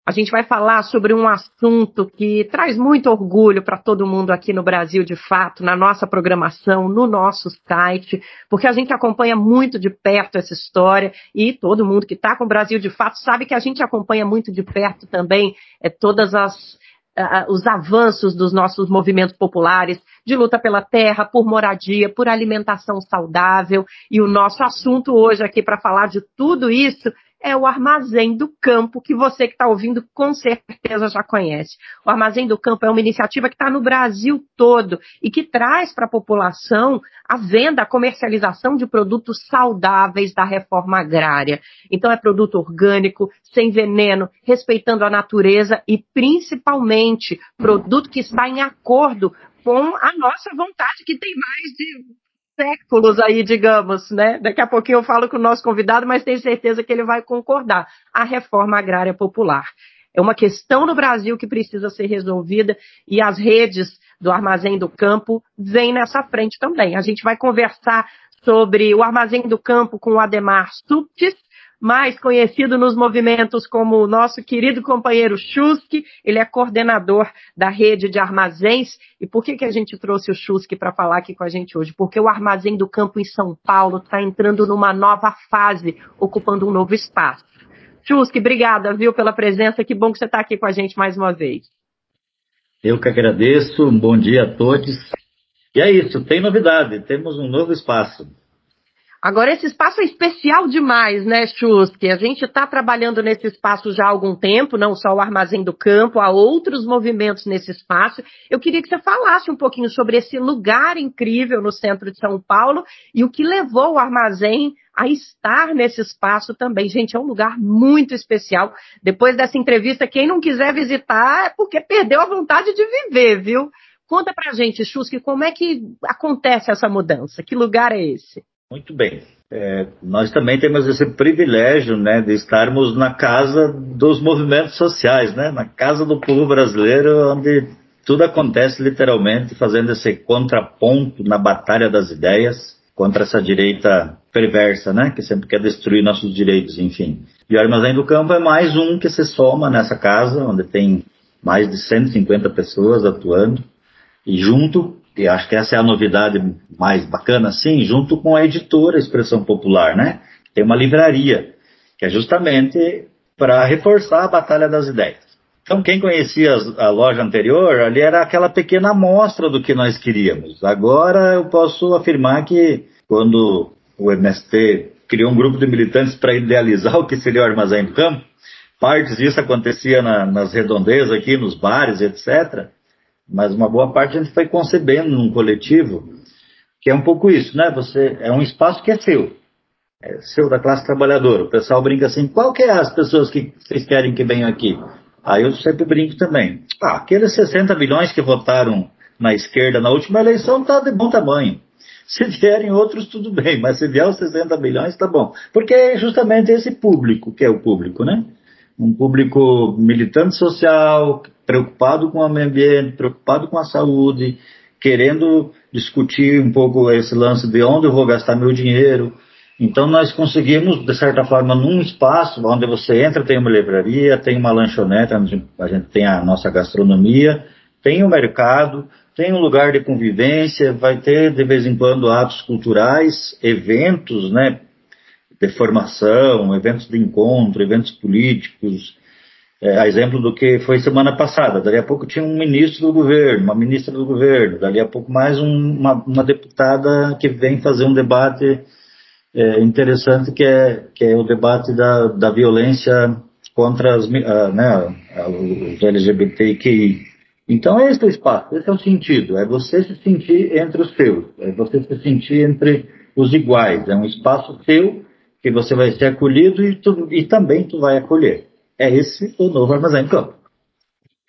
A gente vai falar sobre um assunto que traz muito orgulho para todo mundo aqui no Brasil, de fato, na nossa programação, no nosso site, porque a gente acompanha muito de perto essa história e todo mundo que está com o Brasil, de fato, sabe que a gente acompanha muito de perto também todas os avanços dos nossos movimentos populares de luta pela terra, por moradia, por alimentação saudável. E o nosso assunto hoje aqui para falar de tudo isso é o Armazém do Campo, que você que está ouvindo com certeza já conhece. O Armazém do Campo é uma iniciativa que está no Brasil todo e que traz para a população a venda, a comercialização de produtos saudáveis da reforma agrária. Então é produto orgânico, sem veneno, respeitando a natureza e principalmente produto que está em acordo com a nossa vontade, que tem mais de séculos aí, digamos, né? Daqui a pouquinho eu falo com o nosso convidado, mas tenho certeza que ele vai concordar. A reforma agrária popular é uma questão no Brasil que precisa ser resolvida e as redes do Armazém do Campo vêm nessa frente também. A gente vai conversar sobre o Armazém do Campo com o Ademar Suptis, mais conhecido nos movimentos como o nosso querido companheiro Chusky. Ele é coordenador da rede de armazéns. E por que a gente trouxe o Chusky para falar aqui com a gente hoje? Porque o Armazém do Campo em São Paulo está entrando numa nova fase, ocupando um novo espaço. Chusky, obrigada, viu, pela presença. Que bom que você está aqui com a gente mais uma vez. Eu que agradeço. Um bom dia a todos. E é isso, tem novidade. Temos um novo espaço. Agora, esse espaço é especial demais, né, Chusky? A gente está trabalhando nesse espaço já há algum tempo, não só o Armazém do Campo, há outros movimentos nesse espaço. Eu queria que você falasse um pouquinho sobre esse lugar incrível no centro de São Paulo e o que levou o Armazém a estar nesse espaço também. Gente, é um lugar muito especial. Depois dessa entrevista, quem não quiser visitar é porque perdeu a vontade de viver, viu? Conta pra gente, Chusky, como é que acontece essa mudança? Que lugar é esse? Muito bem. Nós também temos esse privilégio, né, de estarmos na casa dos movimentos sociais, né, na casa do povo brasileiro, onde tudo acontece literalmente, fazendo esse contraponto na batalha das ideias contra essa direita perversa, né, que sempre quer destruir nossos direitos, enfim. E o Armazém do Campo é mais um que se soma nessa casa, onde tem mais de 150 pessoas atuando, e junto, e acho que essa é a novidade mais bacana, assim, junto com a editora Expressão Popular, né? Tem uma livraria, que é justamente para reforçar a batalha das ideias. Então, quem conhecia a loja anterior, ali era aquela pequena amostra do que nós queríamos. Agora eu posso afirmar que quando o MST criou um grupo de militantes para idealizar o que seria o Armazém do Campo, partes disso acontecia nas redondezas aqui, nos bares, etc., mas uma boa parte a gente foi concebendo num coletivo, que é um pouco isso, né? É um espaço que é seu da classe trabalhadora. O pessoal brinca assim, qual que é as pessoas que vocês querem que venham aqui? Aí eu sempre brinco também. Aqueles 60 milhões que votaram na esquerda na última eleição tá de bom tamanho. Se vierem outros, tudo bem, mas se vier os 60 milhões, tá bom. Porque é justamente esse público que é o público, né? Um público militante social, preocupado com o meio ambiente, preocupado com a saúde, querendo discutir um pouco esse lance de onde eu vou gastar meu dinheiro. Então nós conseguimos, de certa forma, num espaço onde você entra, tem uma livraria, tem uma lanchonete, onde a gente tem a nossa gastronomia, tem o mercado, tem um lugar de convivência, vai ter de vez em quando atos culturais, eventos, né, de formação, eventos de encontro, eventos políticos, a exemplo do que foi semana passada. Dali a pouco tinha um ministro do governo, uma ministra do governo, dali a pouco mais uma deputada que vem fazer um debate interessante, que é o debate da violência contra os LGBTQI. Então é esse o espaço, esse é o sentido, é você se sentir entre os seus, é você se sentir entre os iguais, é um espaço seu que você vai ser acolhido e também tu vai acolher. É esse o novo Armazém do Campo.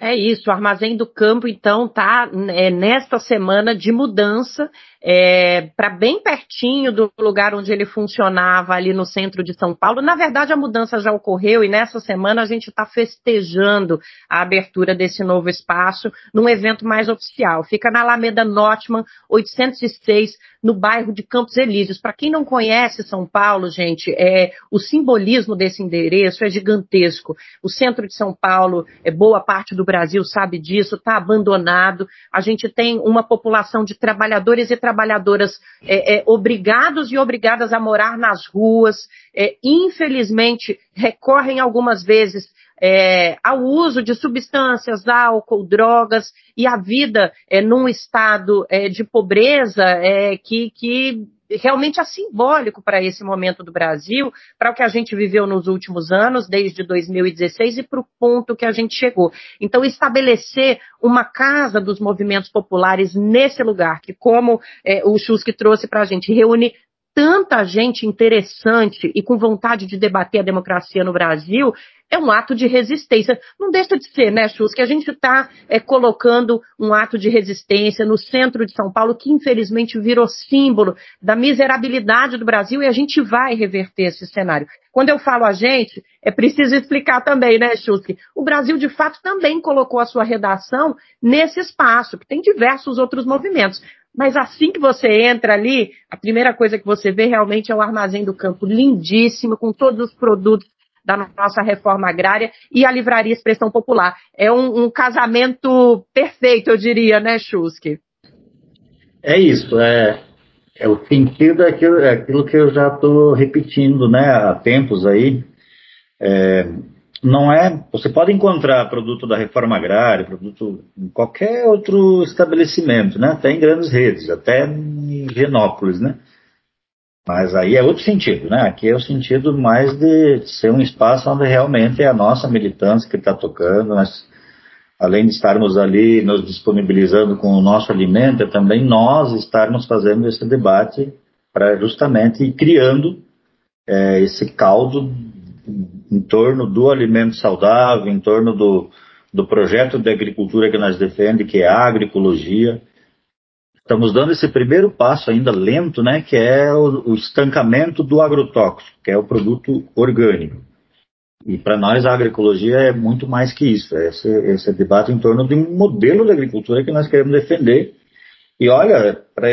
É isso, o Armazém do Campo, então, está nesta semana de mudança para bem pertinho do lugar onde ele funcionava ali no centro de São Paulo. Na verdade, a mudança já ocorreu e nessa semana a gente está festejando a abertura desse novo espaço num evento mais oficial. Fica na Alameda Notman, 806, no bairro de Campos Elíseos. Para quem não conhece São Paulo, gente, o simbolismo desse endereço é gigantesco. O centro de São Paulo, boa parte do Brasil sabe disso, está abandonado. A gente tem uma população de trabalhadores e trabalhadoras obrigados e obrigadas a morar nas ruas, infelizmente recorrem algumas vezes ao uso de substâncias, álcool, drogas, e a vida num estado de pobreza que realmente é simbólico para esse momento do Brasil, para o que a gente viveu nos últimos anos, desde 2016, e para o ponto que a gente chegou. Então, estabelecer uma casa dos movimentos populares nesse lugar, que como o Chusky trouxe para a gente, reúne tanta gente interessante e com vontade de debater a democracia no Brasil, é um ato de resistência. Não deixa de ser, né, Chus, que a gente está colocando um ato de resistência no centro de São Paulo, que infelizmente virou símbolo da miserabilidade do Brasil, e a gente vai reverter esse cenário. Quando eu falo a gente, é preciso explicar também, né, Chus, que o Brasil, de fato, também colocou a sua redação nesse espaço, que tem diversos outros movimentos. Mas assim que você entra ali, a primeira coisa que você vê realmente é o Armazém do Campo, lindíssimo, com todos os produtos da nossa reforma agrária, e a Livraria Expressão Popular. É um casamento perfeito, eu diria, né, Chusky? É isso, o sentido aquilo que eu já estou repetindo, né, há tempos aí. Não é, você pode encontrar produto da reforma agrária, produto em qualquer outro estabelecimento, né? Até em grandes redes, até em Higienópolis, né? Mas aí é outro sentido, né? Aqui é o sentido mais de ser um espaço onde realmente é a nossa militância que está tocando. Nós, além de estarmos ali nos disponibilizando com o nosso alimento, é também nós estarmos fazendo esse debate para justamente ir criando esse caldo em torno do alimento saudável, em torno do projeto de agricultura que nós defendemos, que é a agroecologia. Estamos dando esse primeiro passo ainda lento, né, que é o estancamento do agrotóxico, que é o produto orgânico. E para nós a agroecologia é muito mais que isso, esse debate em torno de um modelo de agricultura que nós queremos defender. E olha, para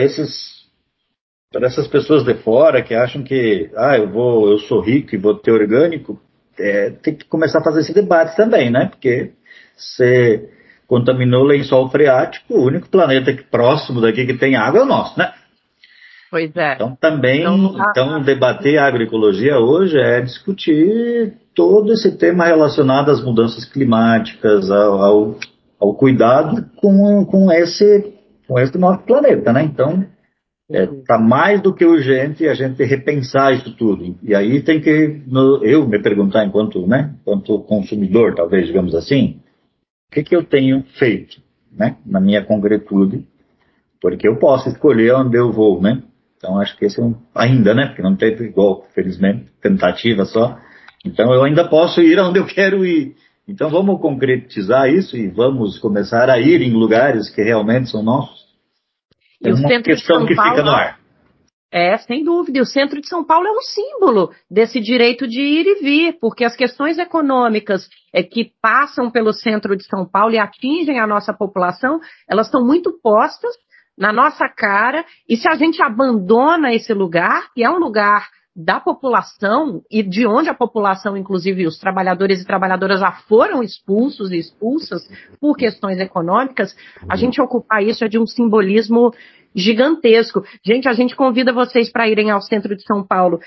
essas pessoas de fora que acham que eu sou rico e vou ter orgânico, tem que começar a fazer esse debate também, né? Porque você contaminou o lençol freático, o único planeta próximo daqui que tem água é o nosso, né? Pois é. Então debater a agroecologia hoje é discutir todo esse tema relacionado às mudanças climáticas, ao cuidado com esse nosso planeta, né? Então, está mais do que urgente a gente repensar isso tudo. E aí tem que eu me perguntar enquanto consumidor, talvez, digamos assim, o que eu tenho feito, né, na minha concretude, porque eu posso escolher onde eu vou, né? Então acho que esse ainda, né, porque não teve igual, felizmente, tentativa só. Então eu ainda posso ir onde eu quero ir. Então vamos concretizar isso e vamos começar a ir em lugares que realmente são nossos. É uma questão que fica no ar. Sem dúvida. E o centro de São Paulo é um símbolo desse direito de ir e vir, porque as questões econômicas que passam pelo centro de São Paulo e atingem a nossa população, elas estão muito postas na nossa cara, e se a gente abandona esse lugar, que é um lugar da população, e de onde a população, inclusive os trabalhadores e trabalhadoras já foram expulsos e expulsas por questões econômicas, a gente ocupar isso é de um simbolismo gigantesco. Gente, a gente convida vocês para irem ao centro de São Paulo,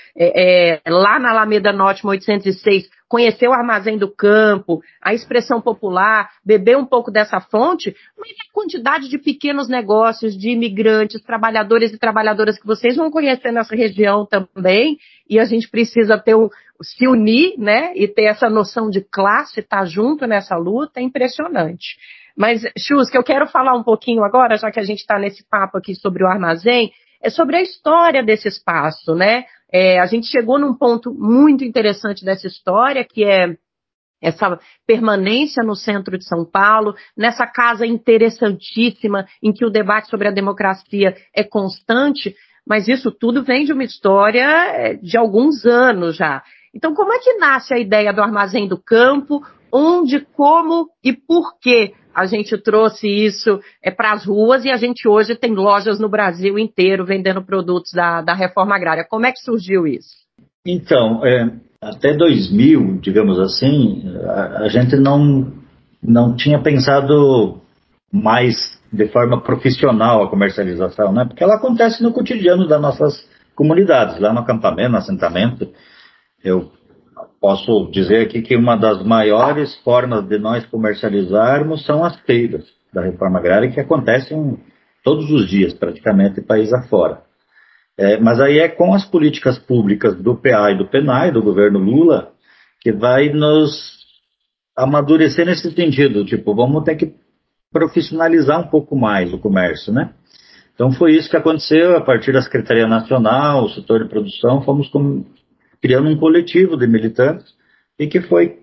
lá na Alameda Notman 806, conhecer o Armazém do Campo, a Expressão Popular, beber um pouco dessa fonte, mas a quantidade de pequenos negócios, de imigrantes, trabalhadores e trabalhadoras que vocês vão conhecer nessa região também, e a gente precisa se unir, né, e ter essa noção de classe, estar junto nessa luta, é impressionante. Mas, Chusky, eu quero falar um pouquinho agora, já que a gente está nesse papo aqui sobre o armazém, sobre a história desse espaço, né? A gente chegou num ponto muito interessante dessa história, que é essa permanência no centro de São Paulo, nessa casa interessantíssima em que o debate sobre a democracia é constante, mas isso tudo vem de uma história de alguns anos já. Então, como é que nasce a ideia do Armazém do Campo? Onde, como e por que a gente trouxe isso para as ruas e a gente hoje tem lojas no Brasil inteiro vendendo produtos da reforma agrária? Como é que surgiu isso? Então, até 2000, digamos assim, a gente não tinha pensado mais de forma profissional a comercialização, né? Porque ela acontece no cotidiano das nossas comunidades, lá no acampamento, no assentamento. Eu posso dizer aqui que uma das maiores formas de nós comercializarmos são as feiras da reforma agrária, que acontecem todos os dias, praticamente, país afora. Mas aí é com as políticas públicas do PA e do PNAE, do governo Lula, que vai nos amadurecer nesse sentido. Tipo, vamos ter que profissionalizar um pouco mais o comércio, né? Então foi isso que aconteceu a partir da Secretaria Nacional, o setor de produção, fomos criando um coletivo de militantes e que foi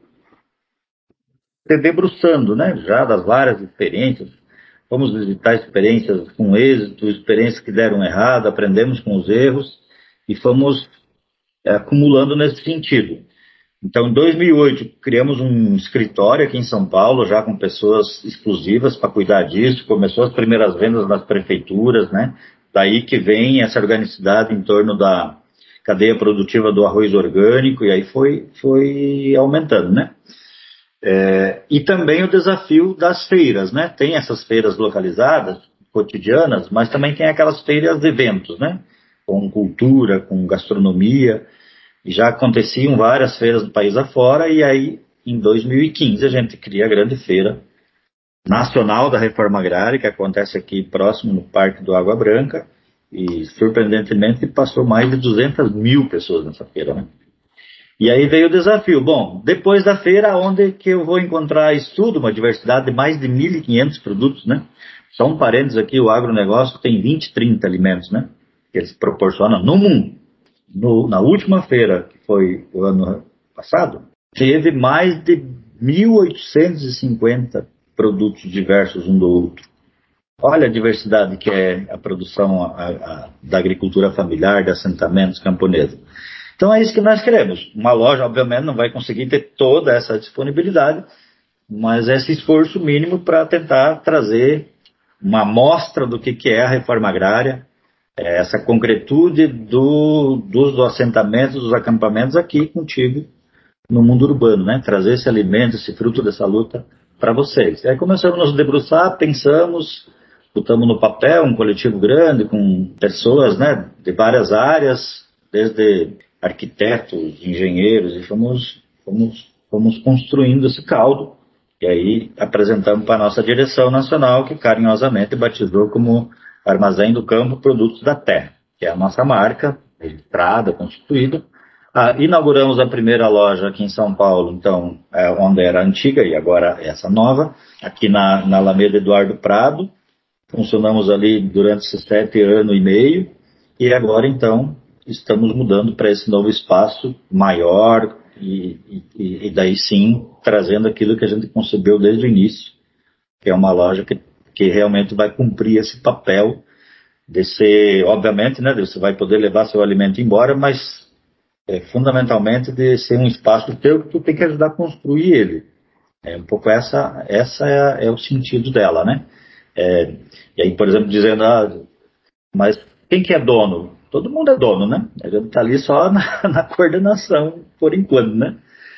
se debruçando, né? Já das várias experiências. Fomos visitar experiências com êxito, experiências que deram errado, aprendemos com os erros e fomos acumulando nesse sentido. Então, em 2008, criamos um escritório aqui em São Paulo, já com pessoas exclusivas para cuidar disso. Começou as primeiras vendas nas prefeituras, né? Daí que vem essa organicidade em torno da cadeia produtiva do arroz orgânico, e aí foi aumentando, né? E também o desafio das feiras, né? Tem essas feiras localizadas, cotidianas, mas também tem aquelas feiras de eventos, né? Com cultura, com gastronomia. E já aconteciam várias feiras do país afora, e aí, em 2015, a gente cria a grande feira nacional da reforma agrária, que acontece aqui próximo no Parque do Água Branca, e surpreendentemente passou mais de 200 mil pessoas nessa feira, né? E aí veio o desafio. Bom, depois da feira, onde que eu vou encontrar isso tudo? Uma diversidade de mais de 1.500 produtos, né? Só um parênteses aqui, o agronegócio tem 20, 30 alimentos, né? Que eles proporcionam no mundo. Na última feira, que foi o ano passado, teve mais de 1.850 produtos diversos um do outro. Olha a diversidade que é a produção da agricultura familiar, de assentamentos camponeses. Então é isso que nós queremos. Uma loja, obviamente, não vai conseguir ter toda essa disponibilidade, mas esse esforço mínimo para tentar trazer uma amostra do que é a reforma agrária, essa concretude dos assentamentos, dos acampamentos aqui contigo no mundo urbano, né? Trazer esse alimento, esse fruto dessa luta para vocês. Aí começamos a nos debruçar, pensamos, botamos no papel um coletivo grande com pessoas, né, de várias áreas, desde arquitetos, engenheiros, e fomos construindo esse caldo. E aí apresentamos para a nossa direção nacional, que carinhosamente batizou como Armazém do Campo Produtos da Terra, que é a nossa marca, registrada, constituída. Inauguramos a primeira loja aqui em São Paulo, então, onde era a antiga e agora essa nova, aqui na Alameda Eduardo Prado. Funcionamos ali durante esses 7 anos e meio, e agora, então, estamos mudando para esse novo espaço maior e daí sim, trazendo aquilo que a gente concebeu desde o início, que é uma loja que realmente vai cumprir esse papel de ser, obviamente, né, você vai poder levar seu alimento embora, mas fundamentalmente de ser um espaço teu que tu tem que ajudar a construir ele. Um pouco essa é o sentido dela, né? E aí, por exemplo, dizendo, mas quem que é dono? Todo mundo é dono, né? A gente está ali só na coordenação, por enquanto, né?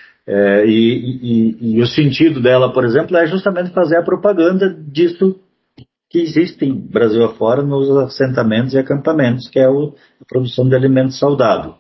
E o sentido dela, por exemplo, é justamente fazer a propaganda disso que existe em Brasil afora nos assentamentos e acampamentos, que é a produção de alimentos saudáveis.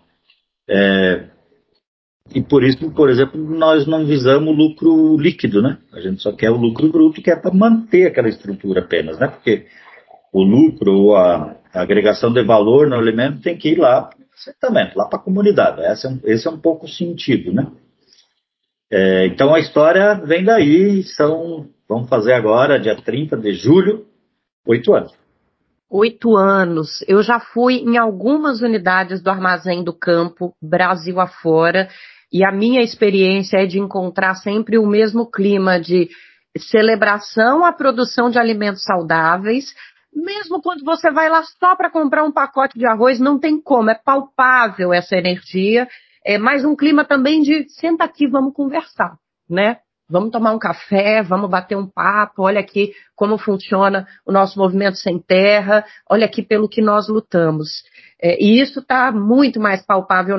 E por isso, por exemplo, nós não visamos lucro líquido, né? A gente só quer o lucro bruto, que é para manter aquela estrutura apenas, né? Porque o lucro ou a agregação de valor no alimento tem que ir lá para o assentamento, lá para a comunidade. Esse é um pouco o sentido, né? Então a história vem daí, vamos fazer agora, dia 30 de julho, 8 anos. 8 anos. Eu já fui em algumas unidades do Armazém do Campo, Brasil afora. E a minha experiência é de encontrar sempre o mesmo clima de celebração à produção de alimentos saudáveis, mesmo quando você vai lá só para comprar um pacote de arroz, não tem como, é palpável essa energia, mas um clima também de senta aqui, vamos conversar, né? Vamos tomar um café, vamos bater um papo, olha aqui como funciona o nosso movimento sem terra, olha aqui pelo que nós lutamos. E isso está muito mais palpável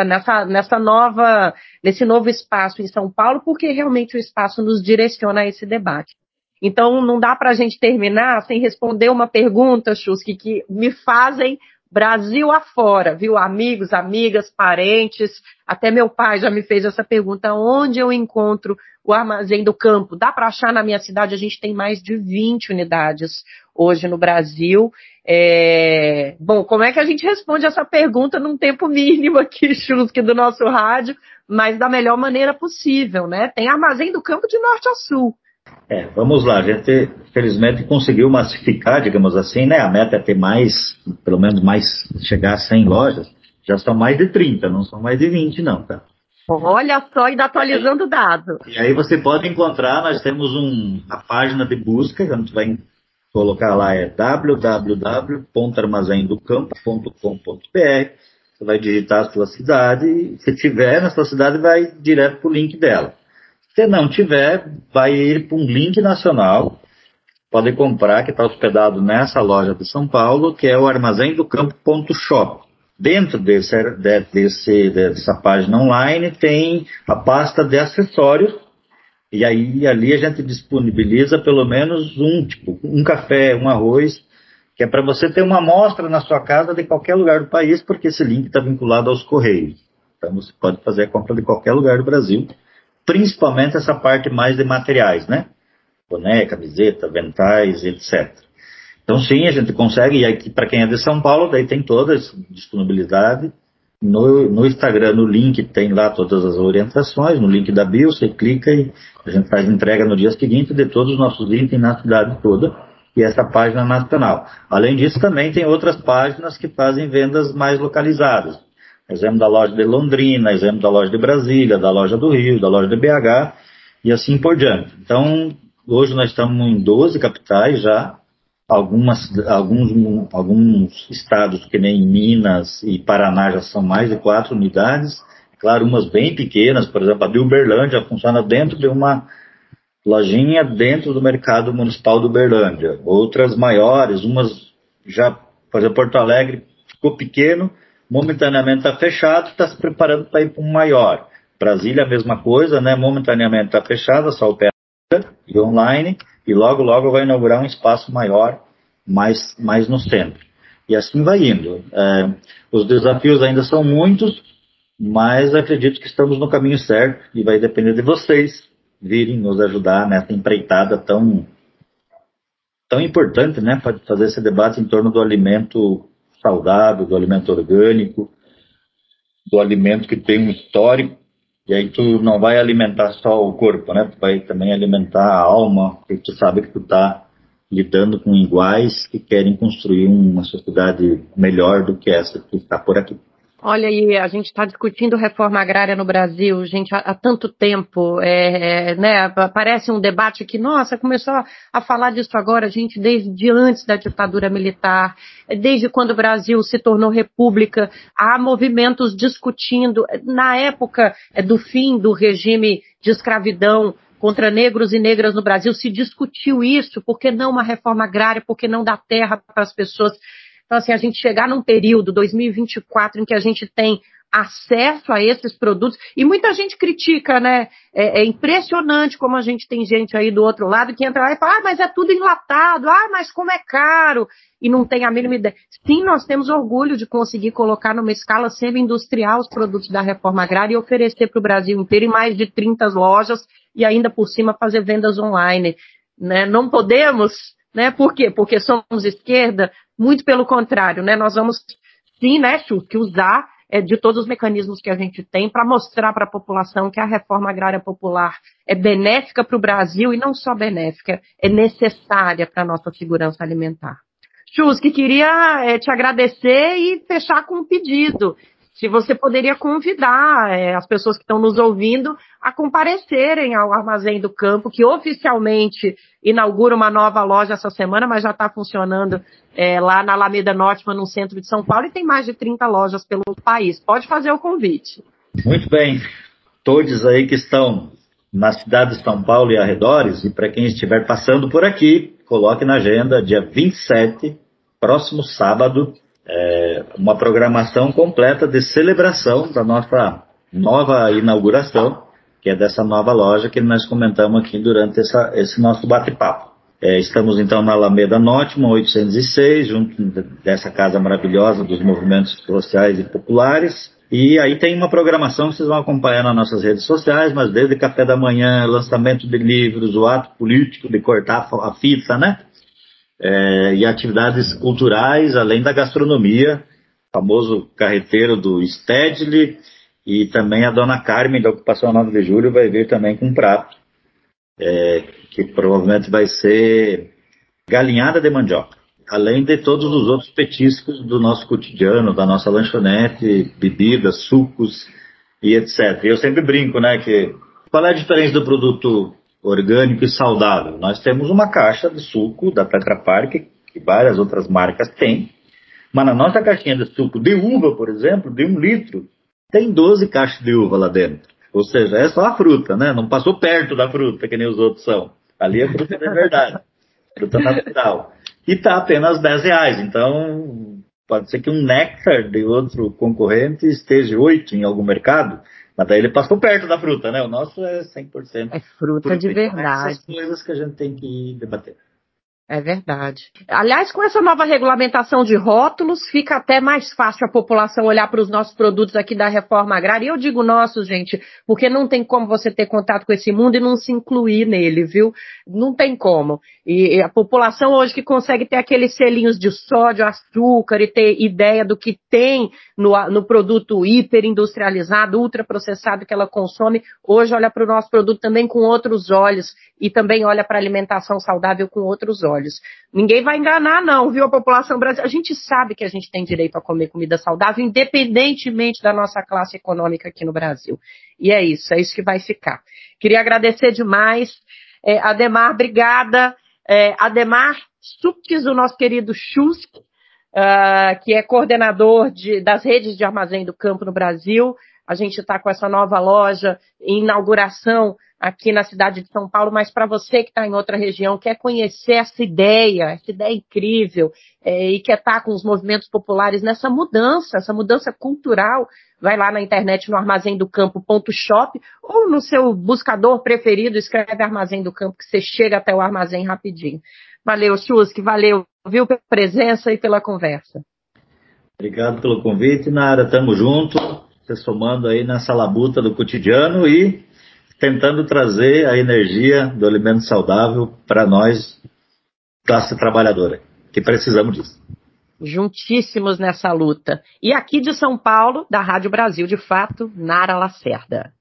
nesse novo espaço em São Paulo, porque realmente o espaço nos direciona a esse debate. Então, não dá para a gente terminar sem responder uma pergunta, Chusky, que me fazem Brasil afora, viu? Amigos, amigas, parentes, até meu pai já me fez essa pergunta, onde eu encontro o Armazém do Campo? Dá para achar na minha cidade? A gente tem mais de 20 unidades hoje no Brasil. Bom, como é que a gente responde essa pergunta num tempo mínimo aqui, Chusky, do nosso rádio, mas da melhor maneira possível, né? Tem Armazém do Campo de norte a sul. Vamos lá, a gente felizmente conseguiu massificar, digamos assim, né? A meta é ter mais, pelo menos chegar a 100 lojas, já são mais de 30, não são mais de 20 não, tá? Olha só, ainda atualizando o dado. E aí você pode encontrar, nós temos a página de busca, a gente vai colocar lá, www.armazendocampo.com.br, você vai digitar a sua cidade, e se tiver na sua cidade, vai direto para o link dela. Se não tiver, vai ir para um link nacional, pode comprar, que está hospedado nessa loja de São Paulo, que é o armazendocampo.shop. Dentro dessa página online tem a pasta de acessórios, e aí ali a gente disponibiliza pelo menos um café, um arroz, que é para você ter uma amostra na sua casa de qualquer lugar do país, porque esse link está vinculado aos Correios. Então você pode fazer a compra de qualquer lugar do Brasil, principalmente essa parte mais de materiais, né? Boné, camiseta, ventais, etc. Então sim, a gente consegue, e aqui para quem é de São Paulo, daí tem toda essa disponibilidade. No Instagram, no link, tem lá todas as orientações, no link da bio, você clica e a gente faz entrega no dia seguinte de todos os nossos itens na cidade toda, e essa página nacional. Além disso, também tem outras páginas que fazem vendas mais localizadas. Exemplo da loja de Londrina, exemplo da loja de Brasília, da loja do Rio, da loja de BH, e assim por diante. Então, hoje nós estamos em 12 capitais já, alguns estados, que nem Minas e Paraná, já são mais de 4 unidades, claro, umas bem pequenas, por exemplo, a de Uberlândia funciona dentro de uma lojinha dentro do mercado municipal de Uberlândia, outras maiores, umas já, por exemplo, Porto Alegre ficou pequeno, momentaneamente está fechado, está se preparando para ir para um maior. Brasília a mesma coisa, né? Momentaneamente está fechada, só opera e online, e logo vai inaugurar um espaço maior, mais no centro. E assim vai indo. Os desafios ainda são muitos, mas acredito que estamos no caminho certo, e vai depender de vocês virem nos ajudar nessa empreitada tão importante, né? Para fazer esse debate em torno do alimento saudável, do alimento orgânico, do alimento que tem um histórico, e aí tu não vai alimentar só o corpo, né? Tu vai também alimentar a alma, porque tu sabe que tu tá lidando com iguais que querem construir uma sociedade melhor do que essa que está por aqui. Olha aí, a gente está discutindo reforma agrária no Brasil, gente, há tanto tempo, né, parece um debate que, nossa, começou a falar disso agora, gente, desde antes da ditadura militar, desde quando o Brasil se tornou república, há movimentos discutindo, na época do fim do regime de escravidão contra negros e negras no Brasil, se discutiu isso, por que não uma reforma agrária, por que não dar terra para as pessoas? Então, assim, a gente chegar num período, 2024, em que a gente tem acesso a esses produtos, e muita gente critica, né? É impressionante como a gente tem gente aí do outro lado que entra lá e fala, mas é tudo enlatado, mas como é caro, e não tem a mínima ideia. Sim, nós temos orgulho de conseguir colocar numa escala semi-industrial os produtos da reforma agrária e oferecer para o Brasil inteiro em mais de 30 lojas e ainda por cima fazer vendas online, né? Não podemos, né? Por quê? Porque somos esquerda? Muito pelo contrário, né? Nós vamos, sim, né, Chusky, usar de todos os mecanismos que a gente tem para mostrar para a população que a reforma agrária popular é benéfica para o Brasil e não só benéfica, é necessária para a nossa segurança alimentar. Chusky, queria te agradecer e fechar com um pedido. se você poderia convidar as pessoas que estão nos ouvindo a comparecerem ao Armazém do Campo, que oficialmente inaugura uma nova loja essa semana, mas já está funcionando lá na Alameda Norte, no centro de São Paulo, e tem mais de 30 lojas pelo país. Pode fazer o convite. Muito bem. Todos aí que estão na cidade de São Paulo e arredores, e para quem estiver passando por aqui, coloque na agenda, dia 27, próximo sábado, uma programação completa de celebração da nossa nova inauguração, que é dessa nova loja que nós comentamos aqui durante esse nosso bate-papo. Estamos então na Alameda Norte, 806, junto dessa casa maravilhosa dos movimentos sociais e populares. E aí tem uma programação que vocês vão acompanhar nas nossas redes sociais, mas desde café da manhã, lançamento de livros, o ato político de cortar a fita, né? E atividades culturais, além da gastronomia, famoso carreteiro do Stedley, e também a dona Carmen, da Ocupação 9 de Julho, vai vir também com um prato, que provavelmente vai ser galinhada de mandioca. Além de todos os outros petiscos do nosso cotidiano, da nossa lanchonete, bebidas, sucos e etc. E eu sempre brinco, né, que qual é a diferença do produto orgânico e saudável? Nós temos uma caixa de suco da Tetra Pak, que várias outras marcas têm, mas na nossa caixinha de suco de uva, por exemplo, de 1 litro, tem 12 caixas de uva lá dentro. Ou seja, é só a fruta, né? Não passou perto da fruta, que nem os outros são. Ali é fruta de verdade, fruta natural. E está apenas R$10. Então, pode ser que um néctar de outro concorrente esteja 8 em algum mercado, mas daí ele passou perto da fruta, né? O nosso é 100%. É fruta de verdade. Essas coisas que a gente tem que debater. É verdade. Aliás, com essa nova regulamentação de rótulos, fica até mais fácil a população olhar para os nossos produtos aqui da reforma agrária. E eu digo nossos, gente, porque não tem como você ter contato com esse mundo e não se incluir nele, viu? Não tem como. E a população hoje que consegue ter aqueles selinhos de sódio, açúcar e ter ideia do que tem no produto hiperindustrializado, ultraprocessado que ela consome, hoje olha para o nosso produto também com outros olhos e também olha para a alimentação saudável com outros olhos. Ninguém vai enganar não, viu, a população brasileira. A gente sabe que a gente tem direito a comer comida saudável, independentemente da nossa classe econômica aqui no Brasil. E é isso que vai ficar. Queria agradecer demais. Adhemar, obrigada. Adhemar Suques, o nosso querido Chusk, que é coordenador das redes de armazém do campo no Brasil. A gente está com essa nova loja em inauguração aqui na cidade de São Paulo, mas para você que está em outra região, quer conhecer essa ideia incrível, e quer estar com os movimentos populares essa mudança cultural, vai lá na internet no armazémdocampo.shop ou no seu buscador preferido, escreve Armazém do Campo, que você chega até o armazém rapidinho. Valeu, Chusk, valeu, viu, pela presença e pela conversa. Obrigado pelo convite, Nara, tamo junto, se somando aí nessa labuta do cotidiano e tentando trazer a energia do alimento saudável para nós, classe trabalhadora, que precisamos disso. Juntíssimos nessa luta. E aqui de São Paulo, da Rádio Brasil de Fato, Nara Lacerda.